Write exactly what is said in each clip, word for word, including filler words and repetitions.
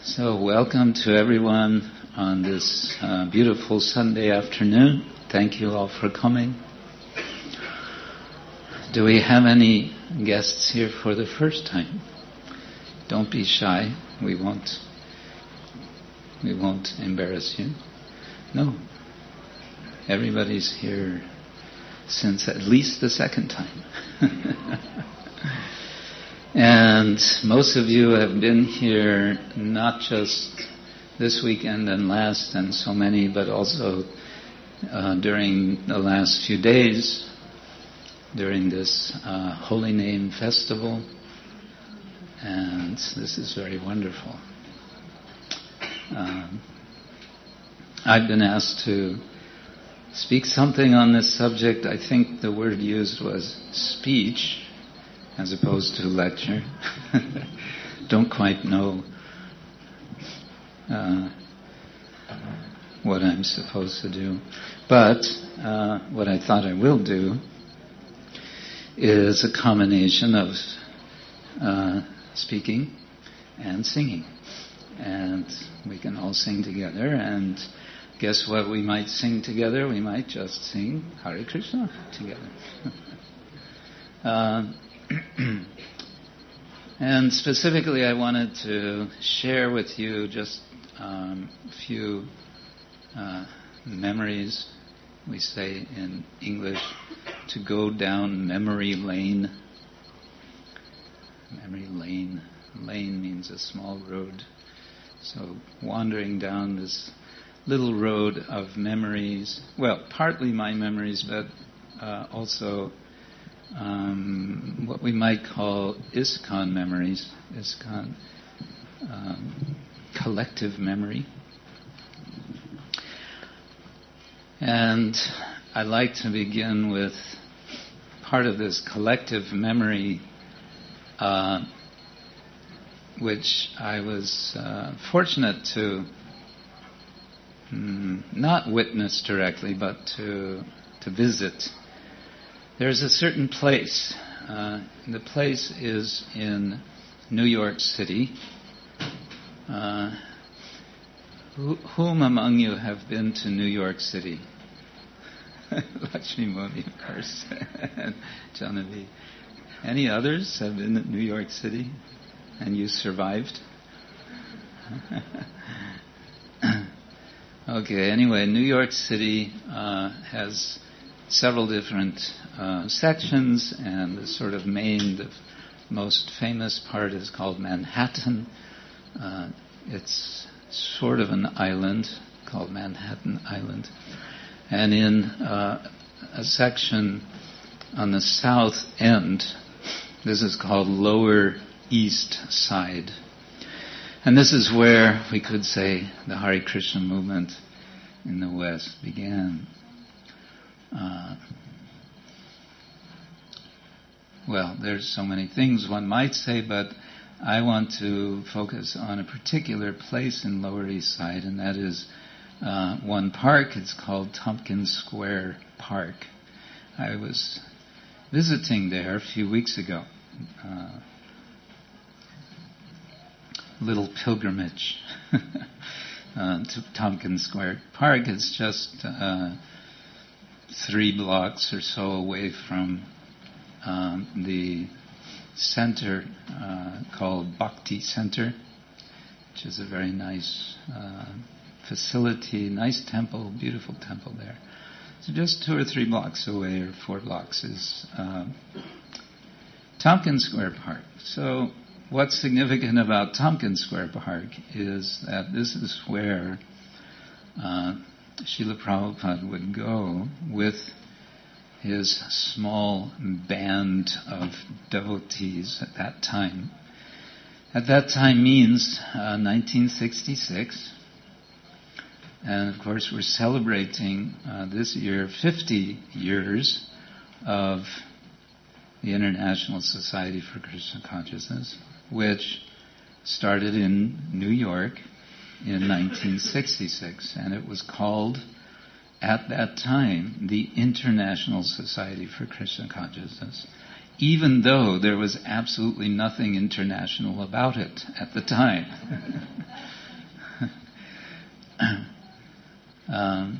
So welcome to everyone on this uh, beautiful Sunday afternoon. Thank you all for coming. Do we have any guests here for the first time? Don't be shy. We won't we won't embarrass you. No. Everybody's here since at least the second time. And most of you have been here not just this weekend and last and so many, but also uh, during the last few days, during this uh, Holy Name Festival. And this is very wonderful. Um, I've been asked to speak something on this subject. I think the word used was speech, as opposed to lecture. Don't quite know uh, what I'm supposed to do. But uh, what I thought I will do is a combination of uh, speaking and singing. And we can all sing together. And guess what we might sing together? We might just sing Hare Krishna together. uh, And specifically, I wanted to share with you just um, a few uh, memories. We say in English, to go down memory lane. Memory lane. Lane means a small road. So wandering down this little road of memories. Well, partly my memories, but uh, also Um, what we might call ISKCON memories, ISKCON, um, collective memory. And I'd like to begin with part of this collective memory, uh, which I was uh, fortunate to mm, not witness directly, but to to visit. There's a certain place. Uh, the place is in New York City. Uh, who, whom among you have been to New York City? Lakshmi Modi, of course. Janavi. Any others have been in New York City and you survived? Okay, anyway, New York City uh, has several different uh, sections, and the sort of main, the most famous part is called Manhattan. Uh, it's sort of an island called Manhattan Island. And in uh, a section on the south end, this is called Lower East Side. And this is where, we could say, the Hare Krishna movement in the West began. Uh, well, there's so many things one might say, but I want to focus on a particular place in Lower East Side, and that is uh, one park. It's called Tompkins Square Park. I was visiting there a few weeks ago. Uh, little pilgrimage uh, to Tompkins Square Park. It's just Uh, three blocks or so away from um, the center uh, called Bhakti Center, which is a very nice uh, facility, nice temple, beautiful temple there. So just two or three blocks away, or four blocks, is uh, Tompkins Square Park. So what's significant about Tompkins Square Park is that this is where uh, Srila Prabhupada would go with his small band of devotees at that time. At that time means uh, nineteen sixty-six. And of course we're celebrating uh, this year fifty years of the International Society for Krishna Consciousness, which started in New York in nineteen sixty-six, and it was called, at that time, the International Society for Krishna Consciousness, even though there was absolutely nothing international about it at the time. Um,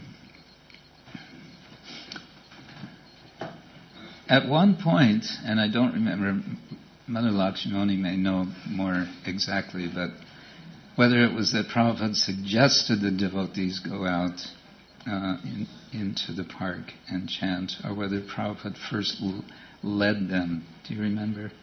at one point, and I don't remember, Mother Lakshmani may know more exactly, but whether it was that Prabhupada suggested the devotees go out uh, in, into the park and chant, or whether Prabhupada first l- led them. Do you remember?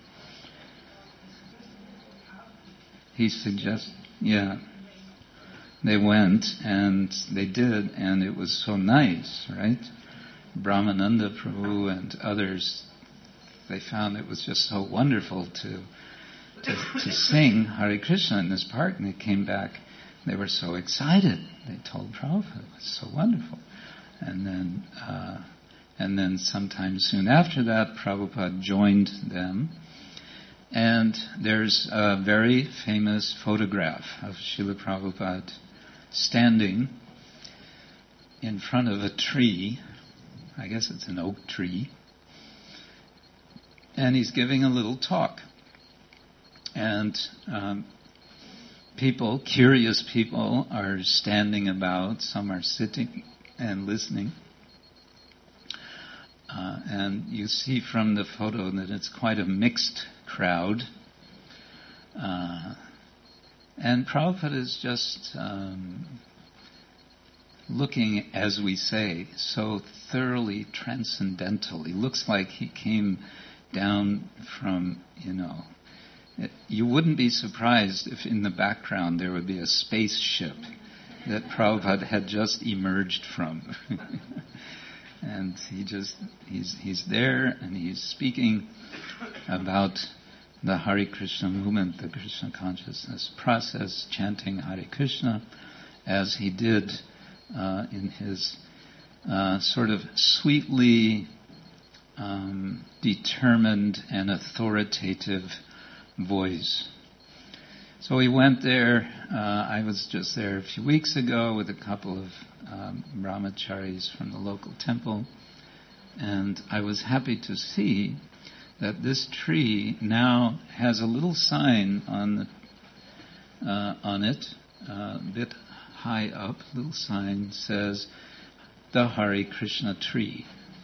He suggested, yeah. They went, and they did, and it was so nice, right? Brahmananda Prabhu and others, they found it was just so wonderful to to, to sing Hare Krishna in this park, and they came back. They were so excited. They told Prabhupada it was so wonderful, and then uh, and then sometime soon after that, Prabhupada joined them. And there's a very famous photograph of Srila Prabhupada standing in front of a tree. I guess it's an oak tree. And he's giving a little talk. And um, people, curious people, are standing about. Some are sitting and listening. Uh, and you see from the photo that it's quite a mixed crowd. Uh, and Prabhupada is just um, looking, as we say, so thoroughly transcendental. He looks like he came down from, you know, it, you wouldn't be surprised if in the background there would be a spaceship that Prabhupada had just emerged from. And he just, he's he's there and he's speaking about the Hare Krishna movement, the Krishna consciousness process, chanting Hare Krishna, as he did uh, in his uh, sort of sweetly um, determined and authoritative voice. So he went there. Uh, I was just there a few weeks ago with a couple of um, brahmacharis from the local temple, and I was happy to see that this tree now has a little sign on the, uh, on it, uh, a bit high up. Little sign says, "The Hare Krishna tree."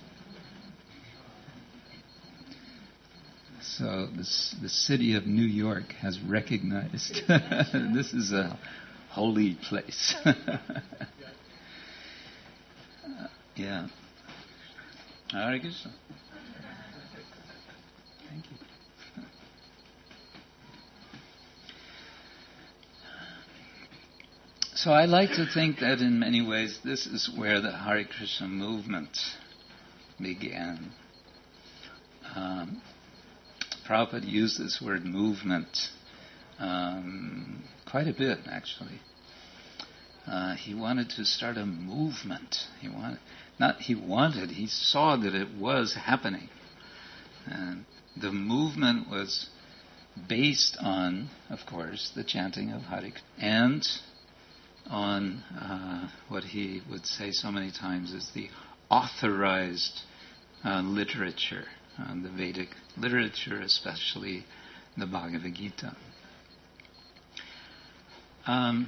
So this, the city of New York has recognized this is a holy place. uh, yeah. Hare Krishna. Thank you. So I like to think that in many ways this is where the Hare Krishna movement began. Um, Prabhupada used this word movement um, quite a bit, actually. Uh, he wanted to start a movement. He wanted, not he wanted, he saw that it was happening. And the movement was based on, of course, the chanting of Hare Krishna, and on uh, what he would say so many times is the authorized uh, literature. Uh, the Vedic literature, especially the Bhagavad Gita. Um,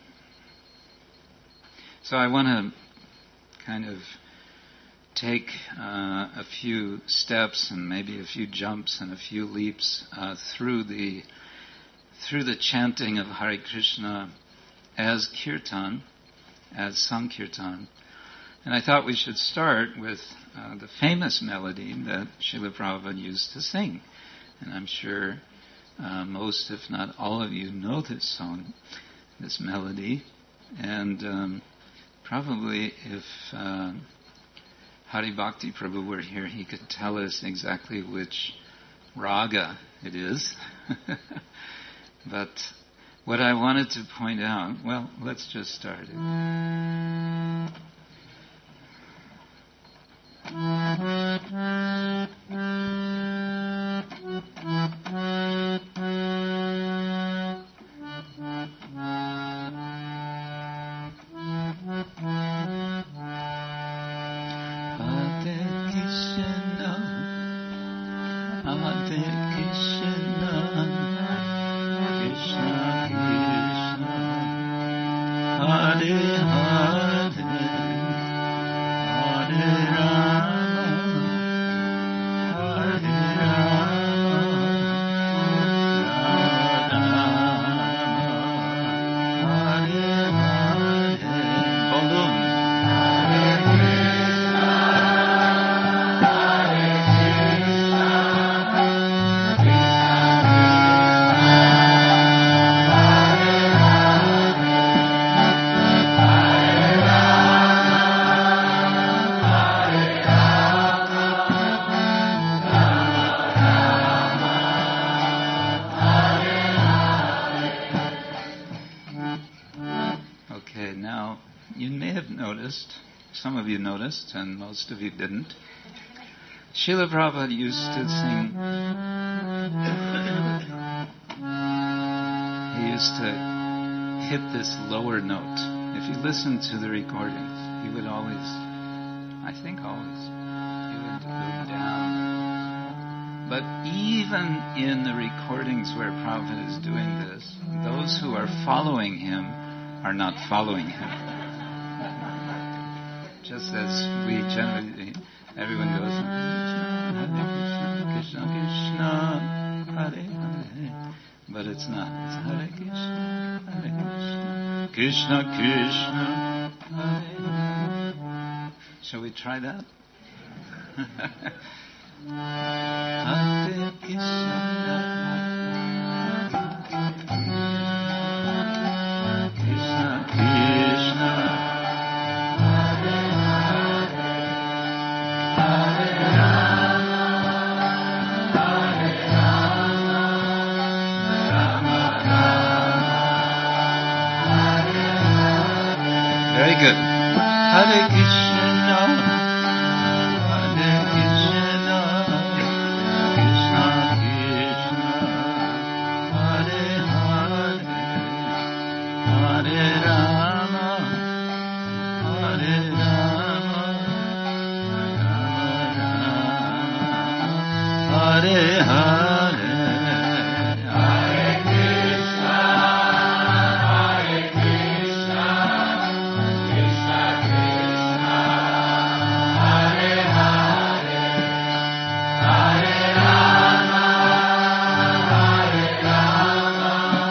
so I want to kind of take uh, a few steps and maybe a few jumps and a few leaps uh, through the through the chanting of Hare Krishna as kirtan, as sankirtan. And I thought we should start with uh, the famous melody that Srila Prabhupada used to sing. And I'm sure uh, most, if not all of you, know this song, this melody. And um, probably if uh, Hari Bhakti Prabhu were here, he could tell us exactly which raga it is. But what I wanted to point out, well, let's just start it. Hare Hare you may have noticed, some of you noticed, and most of you didn't. Srila Prabhupada used to sing, he used to hit this lower note. If you listen to the recordings, he would always, I think always, he would go down. But even in the recordings where Prabhupada is doing this, those who are following him are not following him. Just as we generally, everyone goes, Krishna, Krishna, Hare Hare. But it's not. It's Hare Krishna, Hare Krishna, Krishna, Krishna, Hare Hare. Shall we try that? Hare Krishna, Krishna, Krishna, Hare Hare, Hare Rama, Hare Rama, Rama Rama, Hare Hare. Very good. Hare Krishna, Hare Krishna, Krishna Krishna, Hare Hare, Hare Rama, Hare Rama, Rama Rama, Hare Hare, Hare Krishna, Hare Krishna, Krishna Krishna, Hare Hare, Hare Rama, Hare Rama,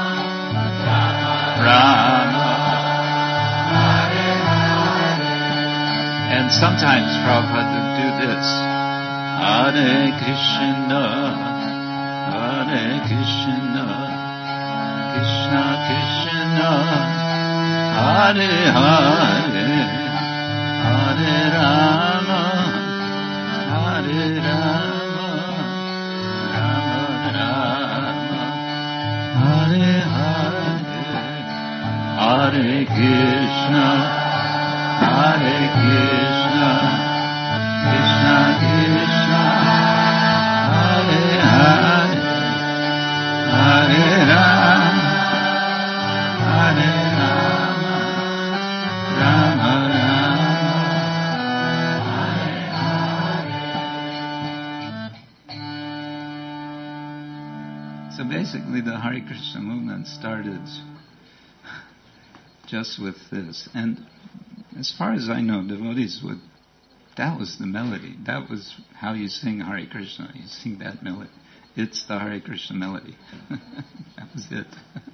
Rama Hare Hare. And sometimes Prabhupada would do this. Hare Krishna, Hare Krishna, Krishna Krishna, Hare Hare, Hare Rama, Hare Rama, Rama Rama, Hare Hare, Hare Krishna, Hare Krishna, Krishna Krishna, Hare Hare, Hare Rama, Hare Rama, Rama Rama, Hare Hare. So basically the Hare Krishna movement started just with this. And as far as I know, devotees would, that was the melody. That was how you sing Hare Krishna. You sing that melody. It's the Hare Krishna melody. That was it.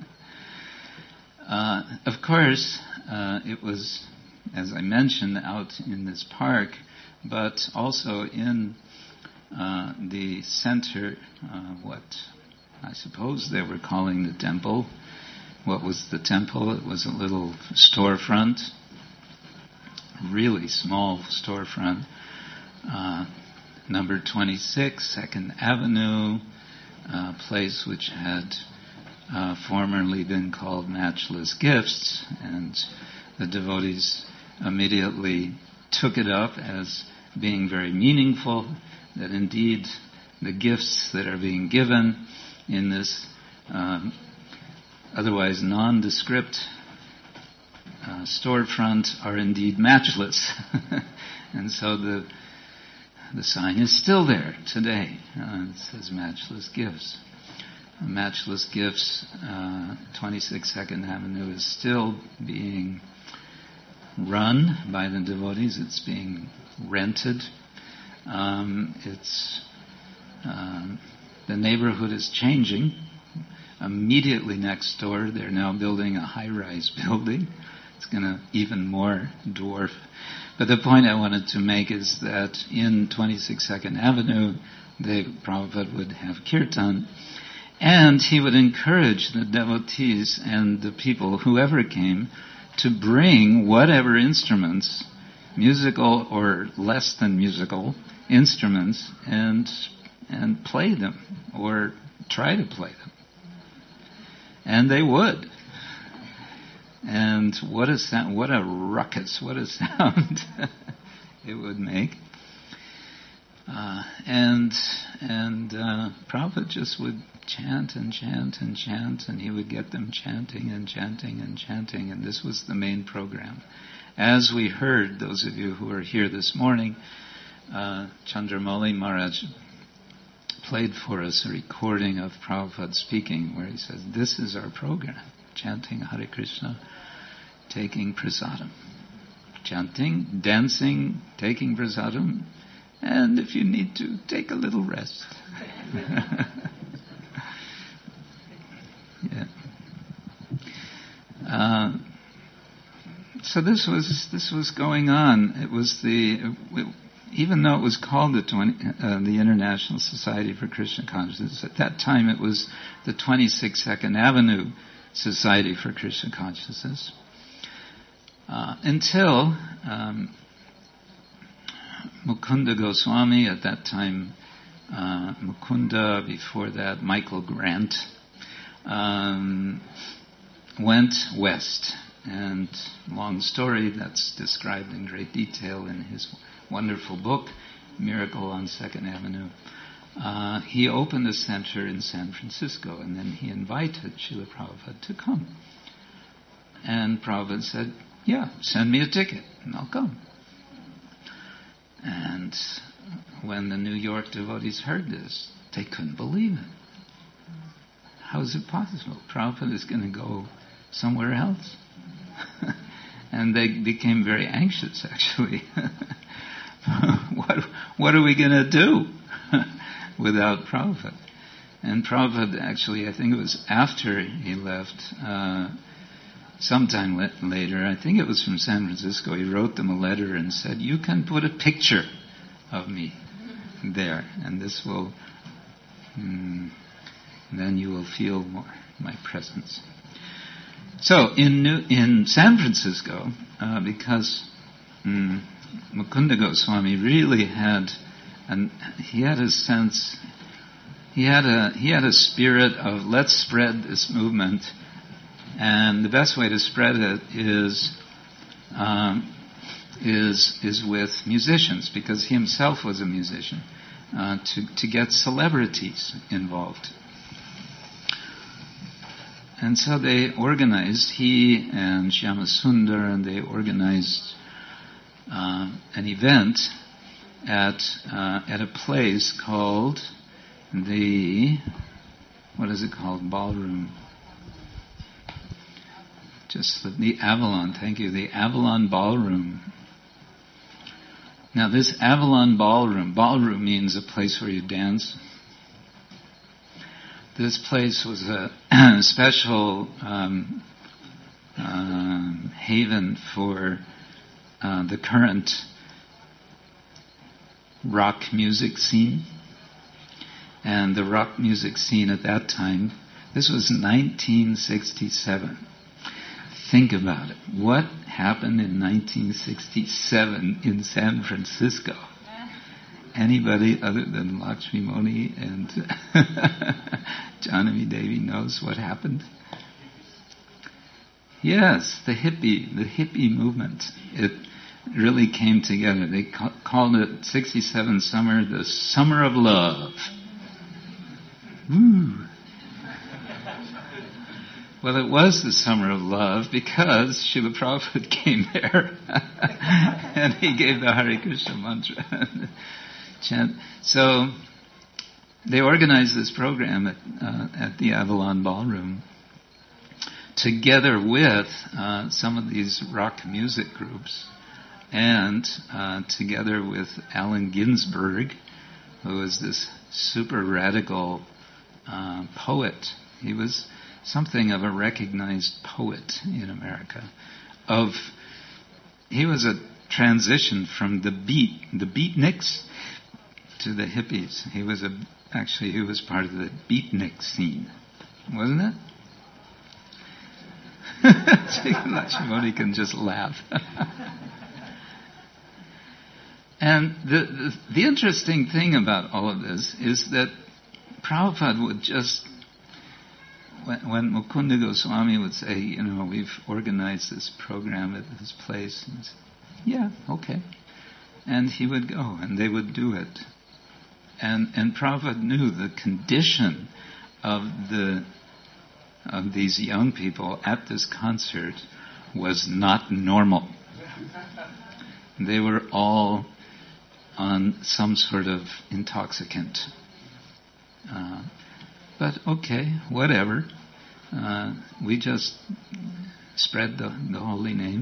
uh, of course, uh, it was, as I mentioned, out in this park, but also in uh, the center, uh, what I suppose they were calling the temple. What was the temple? It was a little storefront, really small storefront, uh, number twenty-six, Second Avenue, a place which had uh, formerly been called Matchless Gifts, and the devotees immediately took it up as being very meaningful, that indeed the gifts that are being given in this um, otherwise nondescript uh, storefront are indeed matchless. And so the the sign is still there today. Uh, it says Matchless Gifts. Uh, Matchless Gifts, uh, twenty-six Second Avenue is still being run by the devotees. It's being rented. Um, it's um, the neighborhood is changing. Immediately next door, they're now building a high-rise building. It's going to even more dwarf. But the point I wanted to make is that in twenty-six Second Avenue, they, Prabhupada would have kirtan, and he would encourage the devotees and the people, whoever came, to bring whatever instruments, musical or less than musical instruments, and and play them, or try to play them. And they would. And what a sound, what a ruckus, what a sound it would make. Uh, and and uh, Prabhupada just would chant and chant and chant, and he would get them chanting and chanting and chanting, and this was the main program. As we heard, those of you who were here this morning, uh, Chandramauli Maharaj played for us a recording of Prabhupada speaking, where he says, this is our program, chanting Hare Krishna, taking prasadam. Chanting, dancing, taking prasadam, and if you need to, take a little rest. yeah. Uh, so this was this was going on. It was the it, even though it was called the twenty, uh, the International Society for Krishna Consciousness, at that time it was the twenty-sixth Second Avenue Society for Krishna Consciousness. Uh, until um, Mukunda Goswami, at that time uh, Mukunda, before that Michael Grant, um, went west. And long story that's described in great detail in his wonderful book, Miracle on Second Avenue. Uh, he opened a center in San Francisco, and then he invited Srila Prabhupada to come. And Prabhupada said, yeah, send me a ticket and I'll come. And when the New York devotees heard this, they couldn't believe it. How is it possible? Prabhupada is going to go somewhere else. And they became very anxious, actually. what, what are we going to do without Prabhupada? And Prabhupada, actually, I think it was after he left, uh, sometime le- later, I think it was from San Francisco, he wrote them a letter and said, you can put a picture of me there, and this will, mm, then you will feel more my presence. So in New, in San Francisco, uh, because mm, Mukunda Goswami really had, an, he had a sense, he had a he had a spirit of let's spread this movement, and the best way to spread it is um, is is with musicians, because he himself was a musician, uh, to to get celebrities involved. And so they organized, he and Shyama Sundar, and they organized uh, an event at uh, at a place called the, what is it called, Ballroom. Just the, the Avalon, thank you, the Avalon Ballroom. Now this Avalon Ballroom, ballroom means a place where you dance. This place was a special um, uh, haven for uh, the current rock music scene. And the rock music scene at that time, this was nineteen sixty-seven. Think about it. What happened in nineteen sixty-seven in San Francisco? Anybody other than Lakshmi Moni and Janami Devi knows what happened? Yes, the hippie, the hippie movement. It really came together. They ca- called it sixty-seven summer the Summer of Love. Woo! Well, it was the Summer of Love because Srila Prabhupada came there and he gave the Hare Krishna mantra. Chant. So they organized this program at, uh, at the Avalon Ballroom together with uh, some of these rock music groups, and uh, together with Allen Ginsberg, who was this super radical uh, poet. He was something of a recognized poet in America. Of he was a transition from the beat, the beatniks, to the hippies. He was a actually he was part of the beatnik scene, wasn't it? Lakshmani can just laugh. And the, the the interesting thing about all of this is that Prabhupada would just when, when Mukunda Goswami would say, you know, we've organized this program at this place, and say, yeah, okay. And he would go, and they would do it. And and Prabhupada knew the condition of the of these young people at this concert was not normal. They were all on some sort of intoxicant. Uh, but okay, whatever. Uh, we just spread the, the holy name.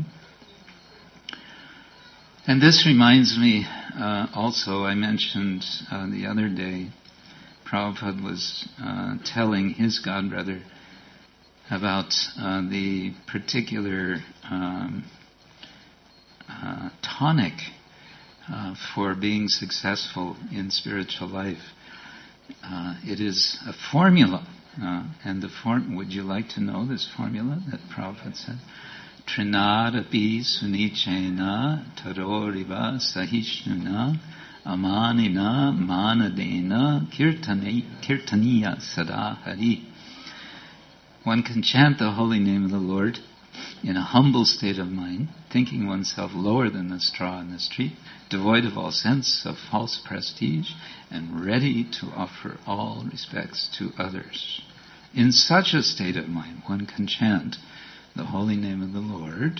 And this reminds me, uh, also, I mentioned uh, the other day, Prabhupada was uh, telling his godbrother about uh, the particular um, uh, tonic uh, for being successful in spiritual life. Uh, it is a formula. Uh, and the form, would you like to know this formula that Prabhupada said? Trinadapi sunichena taroriva sahishnuna amanina manadena kirtaniya sada hari. One can chant the holy name of the Lord in a humble state of mind, thinking oneself lower than the straw in the street, devoid of all sense of false prestige, and ready to offer all respects to others. In such a state of mind, one can chant the holy name of the Lord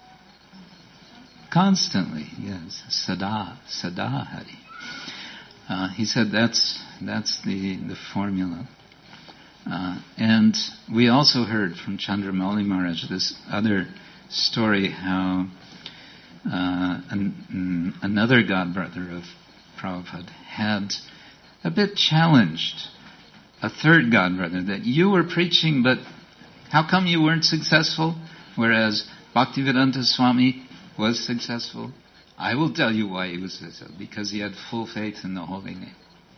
constantly. Yes, sada, sada hari. Uh, he said that's that's the the formula. Uh, and we also heard from Chandramauli Maharaj this other story how uh, an, another godbrother of Prabhupada had a bit challenged a third godbrother that you were preaching, but how come you weren't successful, whereas Bhaktivedanta Swami was successful? I will tell you why he was successful. Because he had full faith in the holy name.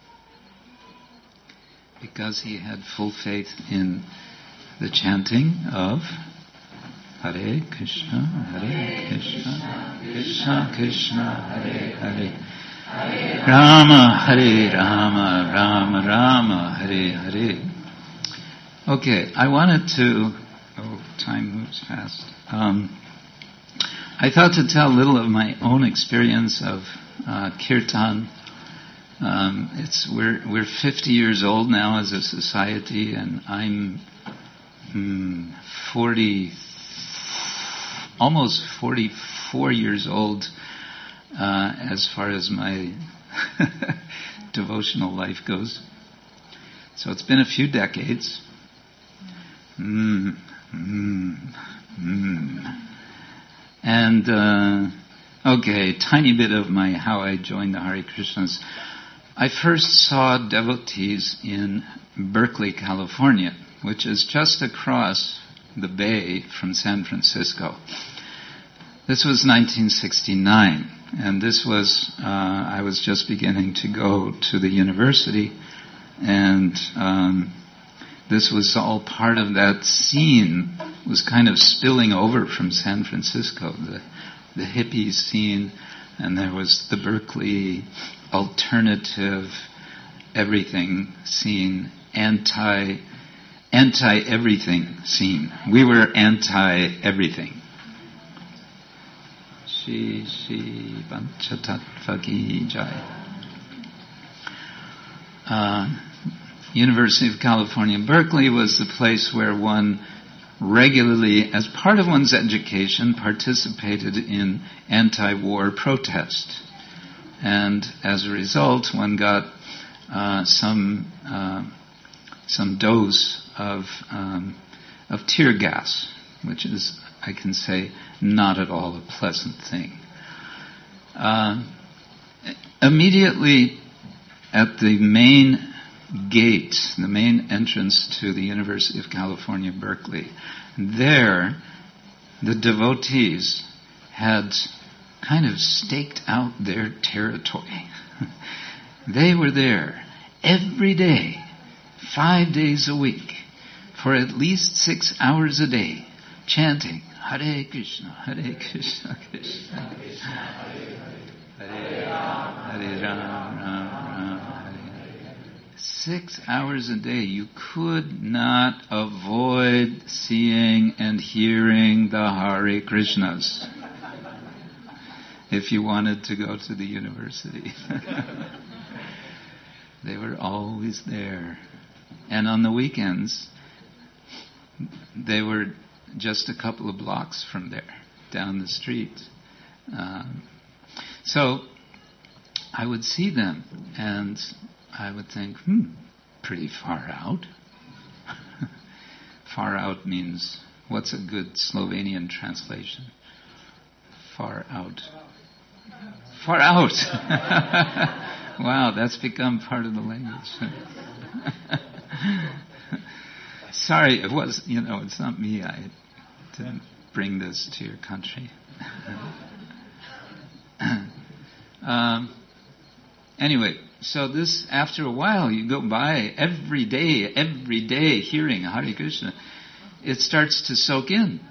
Because he had full faith in the chanting of Hare Krishna, Hare Krishna, Krishna Krishna, Hare Hare, Rama Hare Rama, Rama Rama, Hare Hare. Okay, I wanted to... Oh, time moves fast. Um, I thought to tell a little of my own experience of uh, kirtan. Um, it's we're we're fifty years old now as a society, and I'm hmm, forty, almost forty-four years old uh, as far as my devotional life goes. So it's been a few decades. Mm, mm, mm. And uh, okay, tiny bit of my how I joined the Hare Krishnas. I first saw devotees in Berkeley, California, which is just across the bay from San Francisco. This was nineteen sixty-nine, and this was, uh, I was just beginning to go to the university, and um, this was all part of that scene, was kind of spilling over from San Francisco, the, the hippie scene, and there was the Berkeley alternative everything scene, anti anti everything scene. We were anti everything. Shri Shri Panchatattva Ki Jai. Uh, University of California, Berkeley was the place where one regularly, as part of one's education, participated in anti-war protest. And as a result, one got uh, some uh, some dose of um, of tear gas, which is, I can say, not at all a pleasant thing. Uh, immediately at the main gate, the main entrance to the University of California, Berkeley, there the devotees had kind of staked out their territory. They were there every day, five days a week, for at least six hours a day, chanting Hare Krishna, Hare Krishna, Krishna Krishna, Hare Hare, Hare Ram, Ram Ram, Hare Hare. Six hours a day. You could not avoid seeing and hearing the Hare Krishnas if you wanted to go to the university. They were always there. And on the weekends, they were just a couple of blocks from there, down the street. Um, so I would see them, and I would think, hmm, pretty far out. Far out means, what's a good Slovenian translation? Far out. Far out! Wow, that's become part of the language. Sorry, it was, you know, it's not me. I didn't bring this to your country. um, anyway, so this, after a while, you go by every day, every day hearing Hare Krishna, it starts to soak in.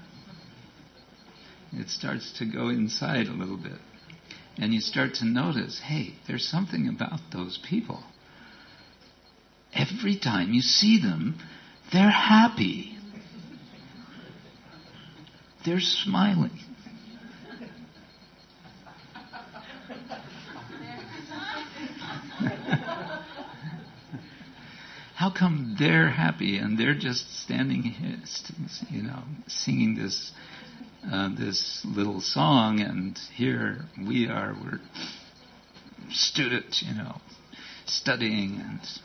It starts to go inside a little bit. And you start to notice, hey, there's something about those people. Every time you see them, they're happy. They're smiling. How come they're happy and they're just standing here, you know, singing this uh, this little song, and here we are, we're students, you know, studying,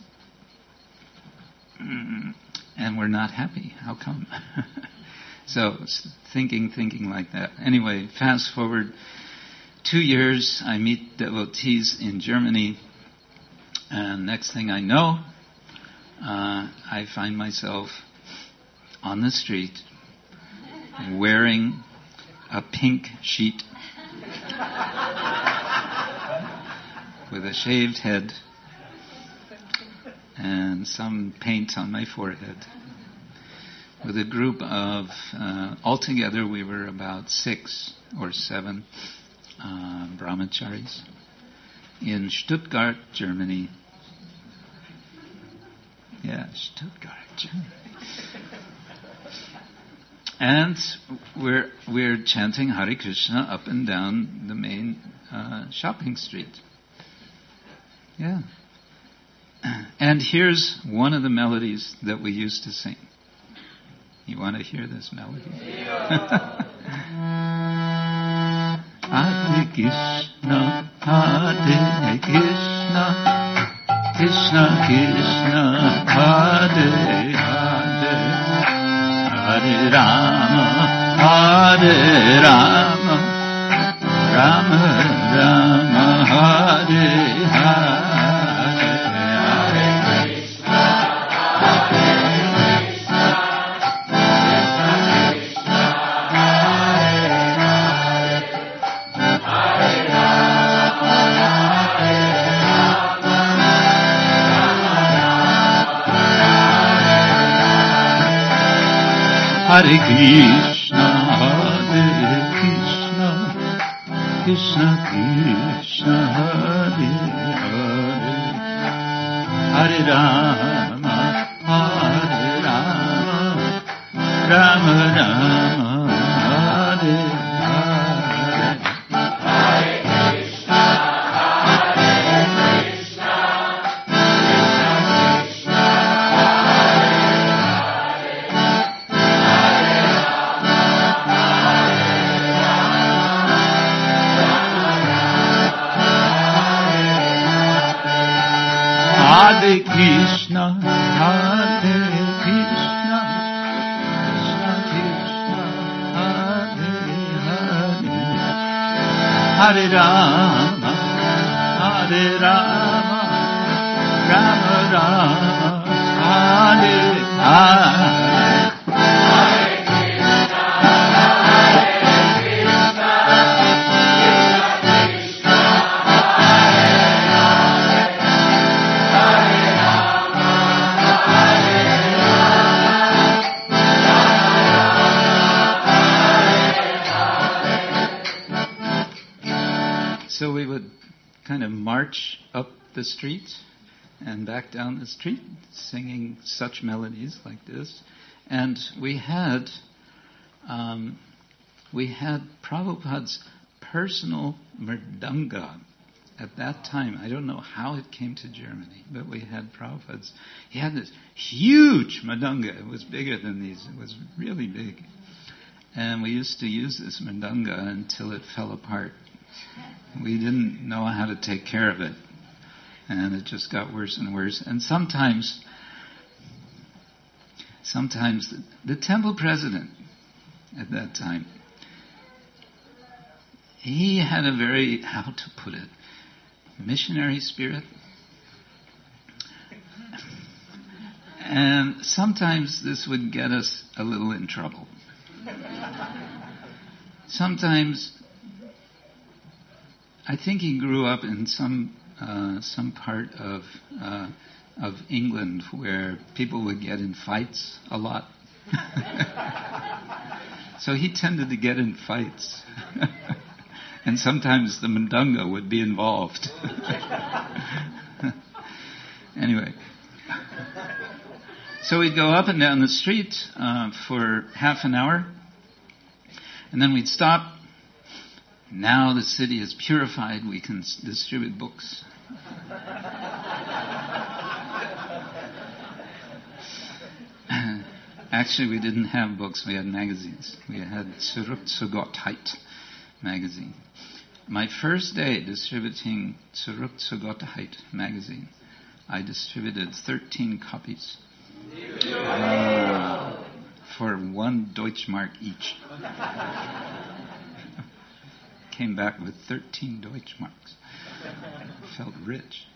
and and we're not happy. How come? So thinking, thinking like that. Anyway, fast forward two years, I meet devotees in Germany, and next thing I know, uh, I find myself on the street wearing a pink sheet with a shaved head and some paint on my forehead, with a group of, uh, altogether we were about six or seven uh, brahmacharis in Stuttgart, Germany. Yeah, Stuttgart, Germany. And we're we're chanting Hare Krishna up and down the main uh, shopping street. Yeah. And here's one of the melodies that we used to sing. You want to hear this melody? Hare Krishna, Hare Krishna, Krishna Krishna, Hare Hare, Hare Rama, Hare Rama, Rama Rama, Hare Hare. Hare Krishna, Hare Krishna, Krishna Krishna, Hare Hare, Hare Rama, Hare Rama, Rama Rama, Hare Hare. Hare Krishna, Hare Krishna, Krishna Krishna, Hare Hare, Hare Rama, Hare Rama, Rama Rama, Hare Hare. So we would kind of march up the street and back down the street, singing such melodies like this. And we had, um, we had Prabhupada's personal mridanga at that time. I don't know how it came to Germany, but we had Prabhupada's. He had this huge mridanga. It was bigger than these. It was really big. And we used to use this mridanga until it fell apart. We didn't know how to take care of it. And it just got worse and worse. And sometimes, sometimes the, the temple president at that time, he had a very, how to put it, missionary spirit. And sometimes this would get us a little in trouble. Sometimes, I think he grew up in some uh, some part of uh, of England where people would get in fights a lot. So he tended to get in fights. And sometimes the mridanga would be involved. Anyway. So we'd go up and down the street uh, for half an hour. And then we'd stop. Now the city is purified. We can s- distribute books. Actually, we didn't have books. We had magazines. We had Zurück zur Gottheit magazine. My first day distributing Zurück zur Gottheit magazine, I distributed thirteen copies uh, for one Deutschmark each. Came back with thirteen Deutschmarks. Felt rich.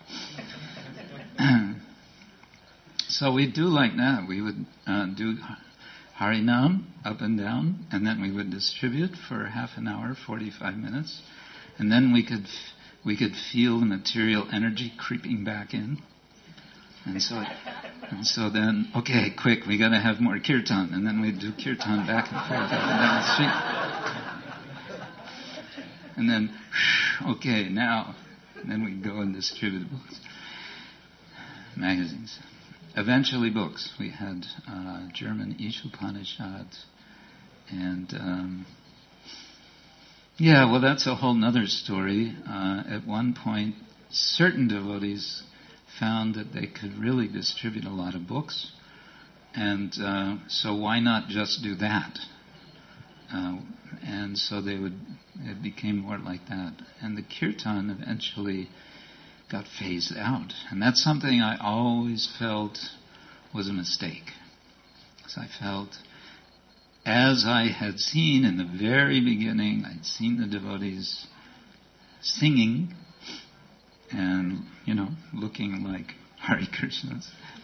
So we'd do like that. We would uh, do Harinam up and down, and then we would distribute for half an hour, forty-five minutes, and then we could we could feel the material energy creeping back in, and so and so then okay, quick, we got to have more kirtan, and then we'd do kirtan back and forth up and down the street, and then okay, now and then we'd go and distribute books, magazines. Eventually books. We had uh, German Ishopanishad, and um, yeah, well, that's a whole other story. Uh, at one point, certain devotees found that they could really distribute a lot of books, and uh, so why not just do that? Uh, and so they would. It became more like that, and the kirtan eventually got phased out. And that's something I always felt was a mistake. Because I felt, as I had seen in the very beginning, I'd seen the devotees singing and, you know, looking like Hare Krishnas.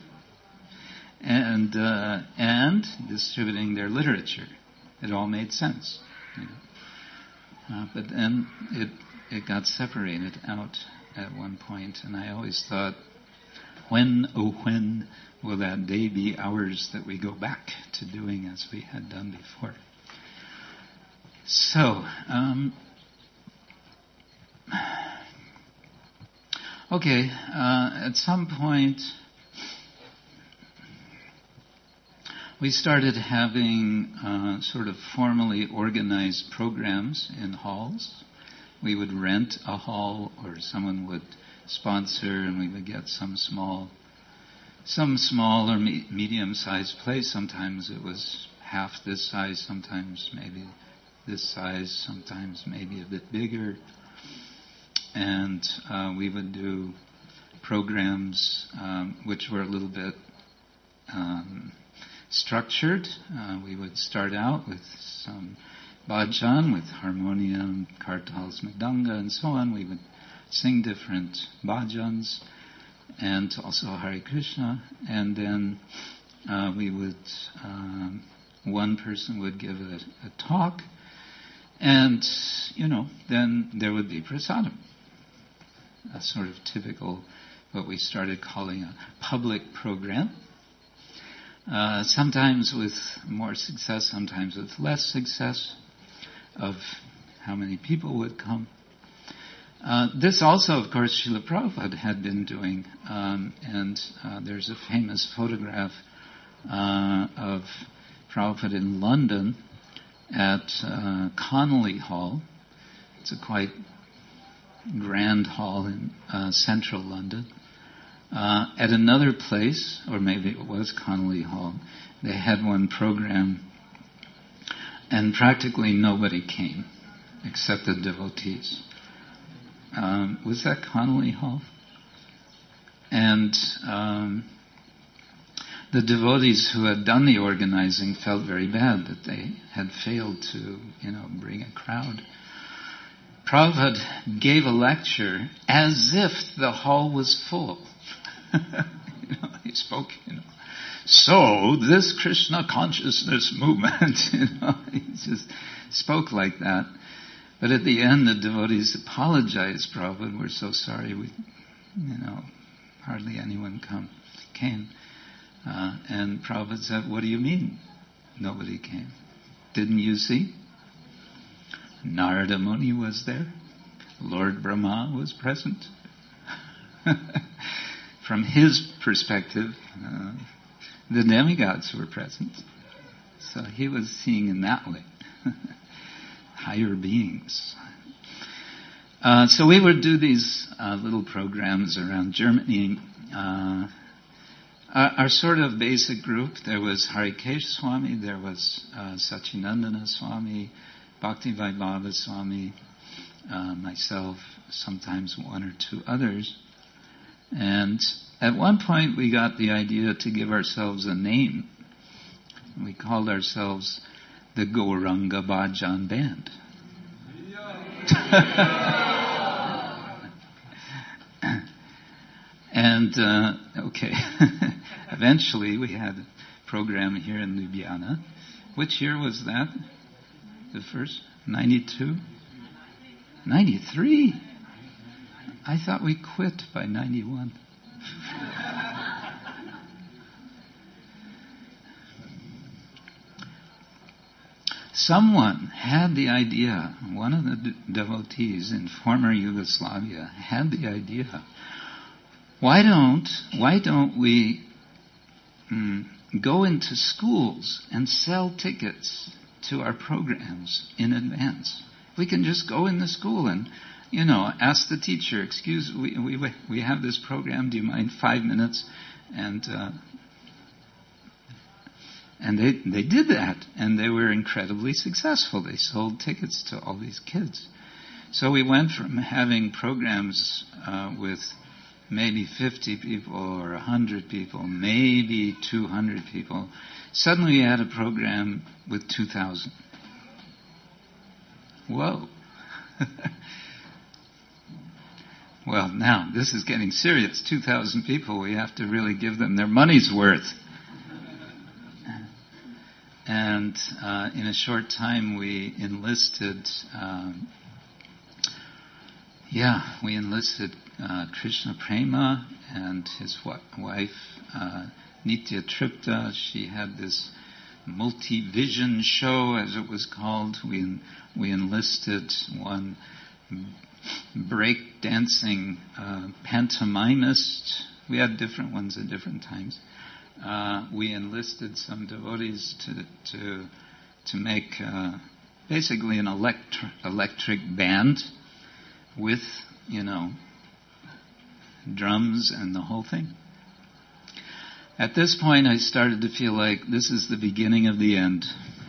And, uh, and distributing their literature. It all made sense. You know. Uh, but then it, it got separated out at one point, and I always thought, when, oh when, will that day be ours that we go back to doing as we had done before? So, um, okay, uh, at some point, we started having uh, sort of formally organized programs in halls. We would rent a hall, or someone would sponsor, and we would get some small, some small or me- medium-sized place. Sometimes it was half this size, sometimes maybe this size, sometimes maybe a bit bigger. And uh, we would do programs um, which were a little bit um, structured. Uh, we would start out with some bhajan with harmonium, kartals, mridanga, and so on. We would sing different bhajans and also Hare Krishna. And then uh, we would, um, one person would give a, a talk, and, you know, then there would be prasadam, a sort of typical, what we started calling a public program. Uh, sometimes with more success, sometimes with less success, of how many people would come. Uh, this also, of course, Srila Prabhupada had been doing, um, and uh, there's a famous photograph uh, of Prabhupada in London at uh, Connolly Hall. It's a quite grand hall in uh, central London. Uh, at another place, or maybe it was Connolly Hall, they had one program, and practically nobody came except the devotees. Um, was that Connolly Hall? And um, the devotees who had done the organizing felt very bad that they had failed to, you know, bring a crowd. Prabhupada gave a lecture as if the hall was full. you know, he spoke, you know. So this Krishna consciousness movement, you know, he just spoke like that. But at the end, the devotees apologized, Prabhupada, we're so sorry, we, you know, hardly anyone come, came. Uh, and Prabhupada said, what do you mean nobody came? Didn't you see? Narada Muni was there. Lord Brahma was present. From his perspective, uh, the demigods were present. So he was seeing in that way. Higher beings. Uh, so we would do these uh, little programs around Germany. Uh, our, our sort of basic group, there was Harikesh Swami, there was uh, Satchidananda Swami, Bhakti Vaibhava Swami, uh, myself, sometimes one or two others. And at one point we got the idea to give ourselves a name. We called ourselves the Gauranga Bhajan Band. and, uh, okay, eventually we had a program here in Ljubljana. Which year was that? The first? ninety-two? ninety-three? I thought we quit by ninety-one. Someone had the idea, one of the de- devotees in former Yugoslavia had the idea, why don't, why don't we mm, go into schools and sell tickets to our programs in advance? We can just go in the school and, you know, ask the teacher, excuse, we we we have this program, do you mind five minutes? And uh, and they they did that, and they were incredibly successful. They sold tickets to all these kids. So we went from having programs uh, with maybe fifty people or one hundred people, maybe two hundred people. Suddenly we had a program with two thousand. Whoa. Well, now, this is getting serious. two thousand people, we have to really give them their money's worth. And uh, in a short time, we enlisted, um, yeah, we enlisted uh, Krishna Prema and his wa- wife, uh, Nitya Tripta. She had this multi-vision show, as it was called. We en- we enlisted one break-dancing uh, pantomimist. We had different ones at different times. Uh, we enlisted some devotees to to to make uh, basically an electri- electric band with, you know, drums and the whole thing. At this point, I started to feel like this is the beginning of the end.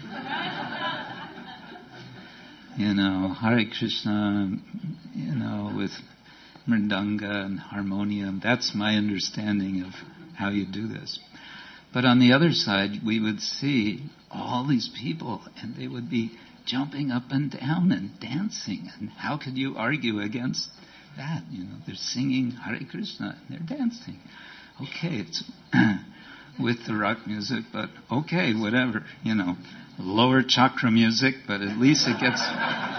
You know, Hare Krishna, you know, with mridanga and harmonium. That's my understanding of how you do this. But on the other side, we would see all these people, and they would be jumping up and down and dancing. And how could you argue against that? You know, they're singing Hare Krishna, and they're dancing. Okay, it's with the rock music, but okay, whatever, you know. Lower chakra music, but at least it gets...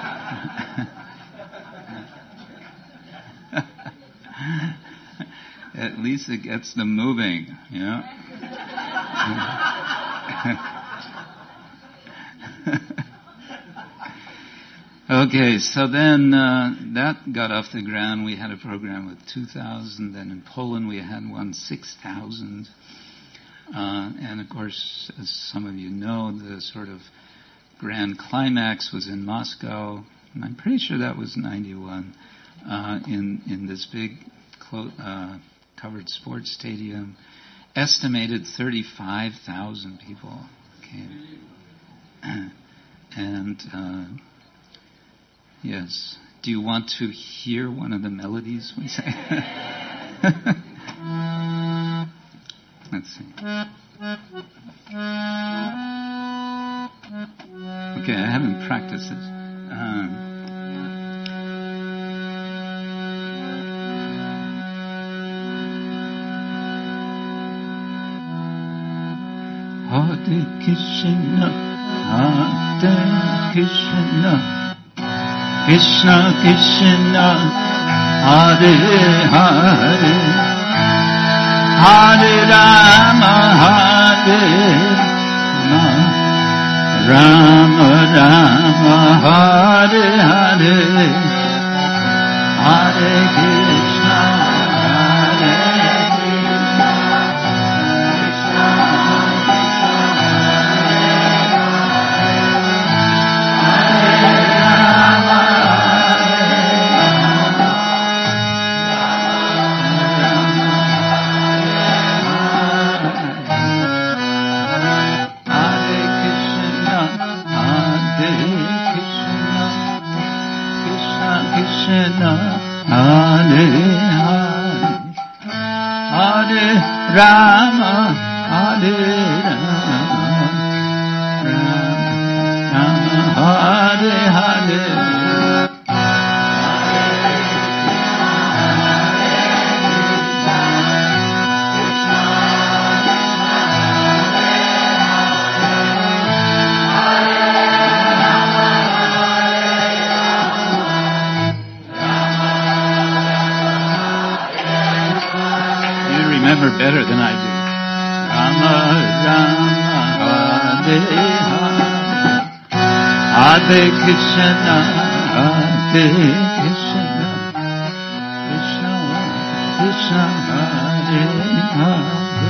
at least it gets them moving, you know. Okay, so then uh, that got off the ground. We had a program with two thousand. Then in Poland we had one six thousand. Uh, and of course, as some of you know, the sort of grand climax was in Moscow. And I'm pretty sure that was ninety-one. Uh, in, in this big clo- uh, covered sports stadium. Estimated thirty-five thousand people came. And... Uh, Yes. Do you want to hear one of the melodies we sang? Let's see. Okay, I haven't practiced it. Um, Hare Krishna, Hare Krishna. Krishna Krishna Hare Hare Hare Rama Hare Rama Rama Rama Hare Hare Hare Krishna Hare Krishna Rama, Hare Rama, Rama, Hare Hare. Remember better than I do. Rama, Rama, Hare Hare, Hare Krishna, Hare Krishna, Krishna, Krishna, Hare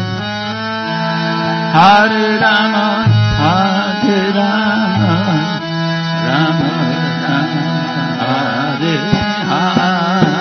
Hare, Hare Rama, Hare Rama, Rama, Rama, Hare Hare.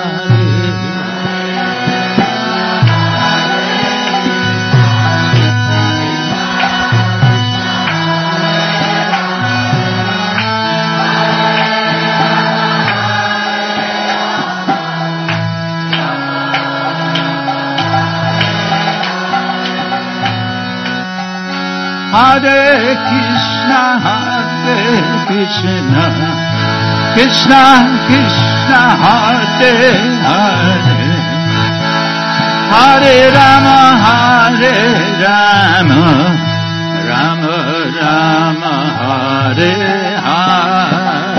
Hare Krishna, Hare Krishna, Krishna Krishna, Hare Hare, Hare Rama, Hare Rama, Rama Rama, Hare Hare.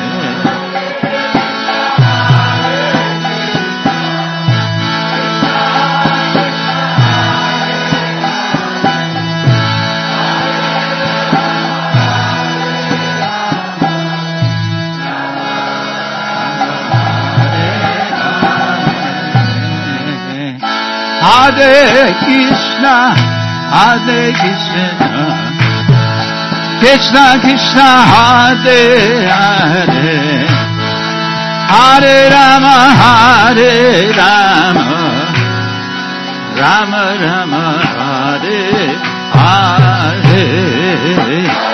Hare Krishna, Hare Krishna, Krishna Krishna, Hare Hare, Hare Rama, Hare Rama, Rama Rama, Hare Hare.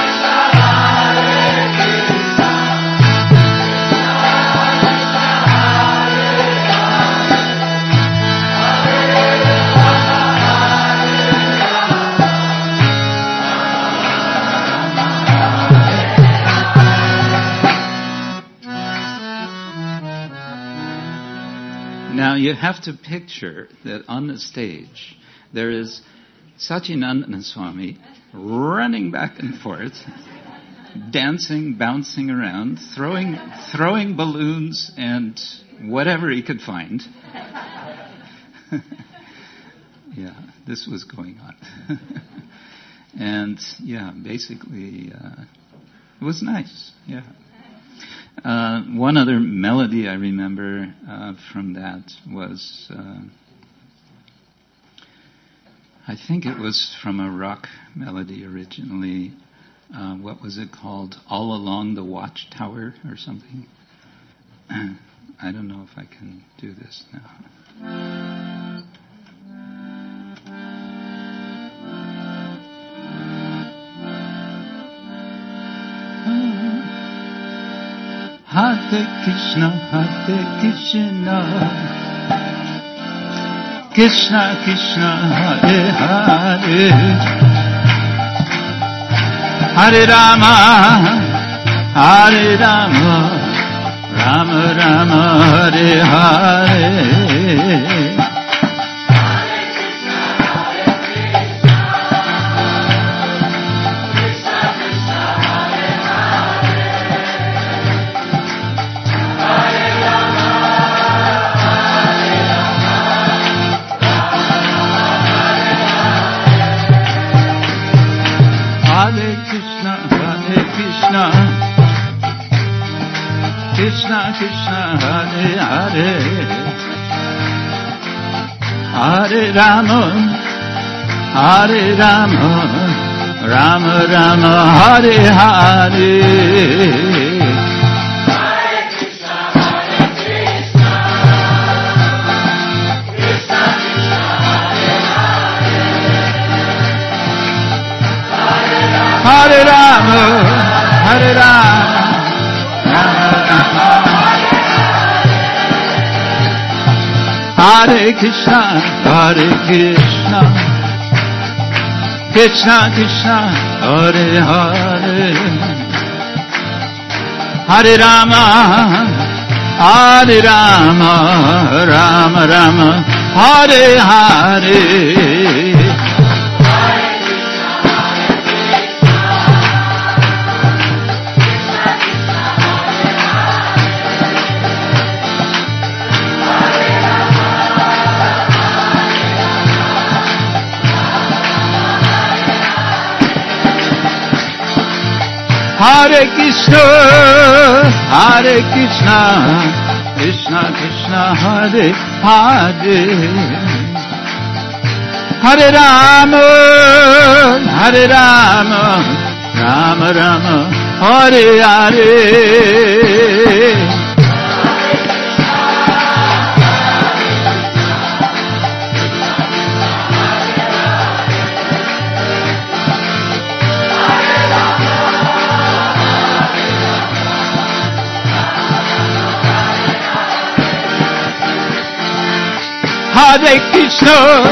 Now you have to picture that on the stage there is Satyananda Swami running back and forth, dancing, bouncing around, throwing throwing balloons and whatever he could find. Yeah, this was going on. And yeah, basically uh, it was nice. Yeah. Uh, one other melody I remember uh, from that was, uh, I think it was from a rock melody originally. Uh, what was it called? All Along the Watchtower or something? I don't know if I can do this now. Hare Krishna, Hare Krishna, Krishna Krishna, Hare Hare, Hare Rama, Hare Rama, Rama Rama, Hare Hare. Krishna Krishna Hare Hare, Hare Rama, Hare Rama, Rama Rama, Hare Hare. Hare Rama, Hare Rama, Hare Krishna, Hare Krishna, Krishna Krishna, Hare Hare, Hare Rama, Hare Rama, Rama Rama, Hare Hare. Hare Krishna, Hare Krishna, Krishna Krishna, Hare Hare, Hare Rama, Hare Rama, Rama Rama, Hare Hare. Hare Krishna,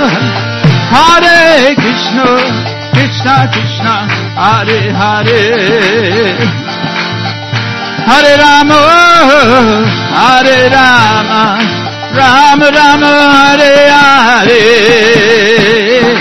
Hare Krishna, Krishna Krishna, Hare Hare, Hare Rama, Hare Rama, Rama Rama, Hare Hare.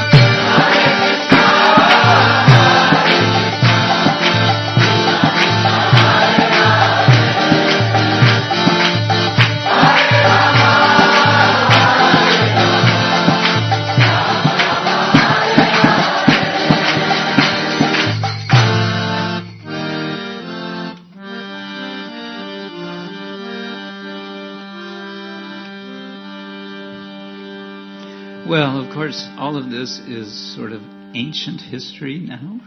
Well, of course, all of this is sort of ancient history now.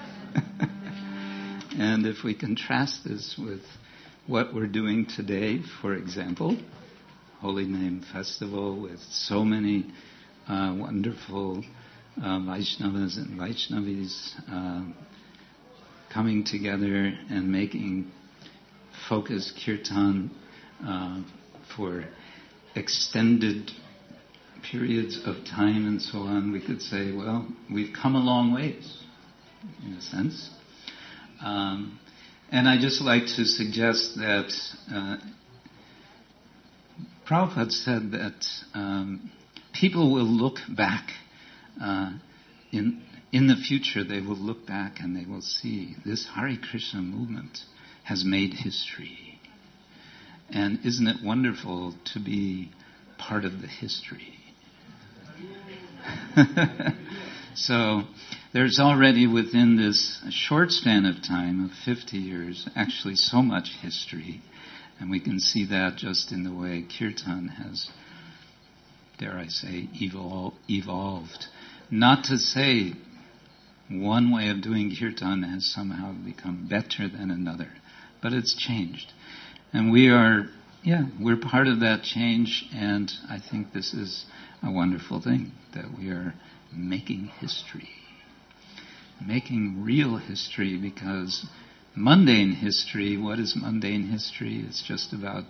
And if we contrast this with what we're doing today, for example, Holy Name Festival with so many uh, wonderful uh, Vaishnavas and Vaishnavis uh, coming together and making focused kirtan uh, for extended periods of time and so on, we could say, well, we've come a long ways, in a sense. Um, and I just like to suggest that uh, Prabhupada said that um, people will look back uh, in in the future. They will look back and they will see this Hare Krishna movement has made history. And isn't it wonderful to be part of the history? So there's already within this short span of time of fifty years actually so much history. And we can see that just in the way Kirtan has, dare I say, evol- evolved. Not to say one way of doing Kirtan has somehow become better than another, but it's changed. And we are, yeah, we're part of that change, and I think this is a wonderful thing, that we are making history. Making real history, because mundane history, what is mundane history? It's just about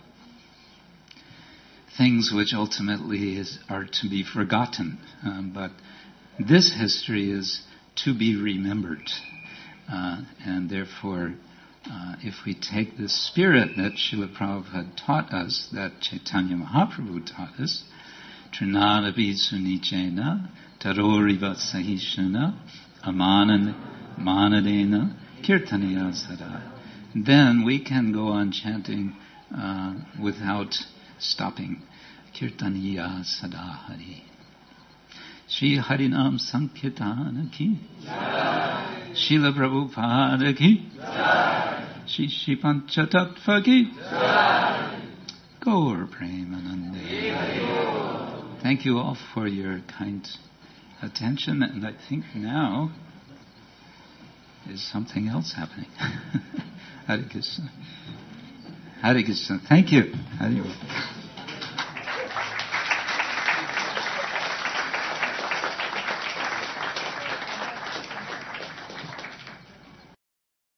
things which ultimately is, are to be forgotten. Um, but this history is to be remembered. Uh, and therefore, uh, if we take the spirit that Srila Prabhupada taught us, that Chaitanya Mahaprabhu taught us, Trinadapi Sunichena, Taroriva Sahishana, Amanan Manadena, Kirtaniya Sada, then we can go on chanting uh, without stopping. Kirtaniya Sada Hari. Shri Harinam Sankirtana Ki. Jai. Srila Prabhupada Ki. Jai. Shri Shri Panchatattva Ki. Jai. Gaur Premanande. Thank you all for your kind attention, and I think now is something else happening. Hare Krishna. Hare Krishna. Thank you. Hare